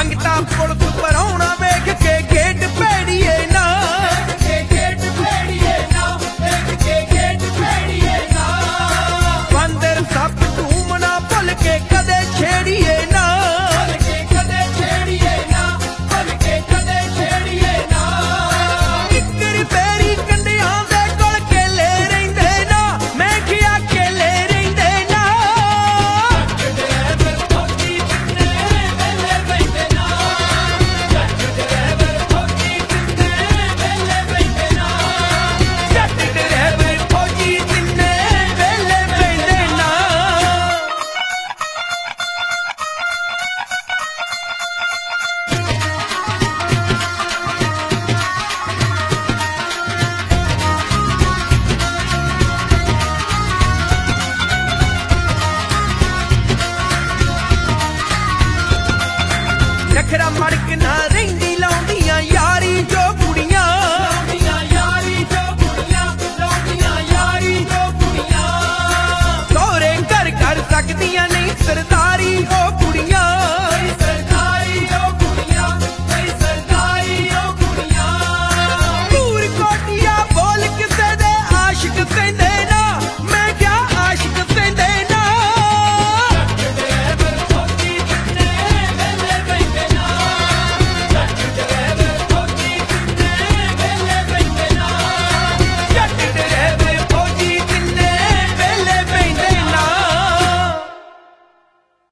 ਮੰਗਤਾ police ਪਰਾਉਣਾ ਵੇਖ ਕੇ gate ਭੇੜੀਏ ਨਾ, ਬਾਂਦਰ ਸੱਪ ਧੂਮ ਨਾ ਭੁੱਲ ਕੇ ਕਦੇ ਛੇੜੀਏ ਨਾ, ਨਿੱਕਰ ਬੇਰੀ ਕੰਡਿਆਂ ਦੇ ਕੋਲ ਕੇਲੇ ਰਹਿੰਦੇ ਨਾ, ਮੈਂ ਕਿਹਾ ਕੇਲੇ ਰਹਿੰਦੇ ਨਾ। ਜੱਟ ਡਰਾਈਵਰ ਫੌਜੀ ਤਿੰਨੇ ਵੇਲੇ ਪੈਂਦੇ ਨਾ। ਨਖਰਾ ਮੜਕ ਨਾ ਰਹਿੰਦੀ ਲਾਉਂਦੀਆਂ ਯਾਰੀ ਜੋ ਕੁੜੀਆਂ, ਸਹੁਰੇ ਘਰ ਕਰ ਸਕਦੀਆਂ ਨਹੀਂ ਸਰਦਾਰੀ ਹੋ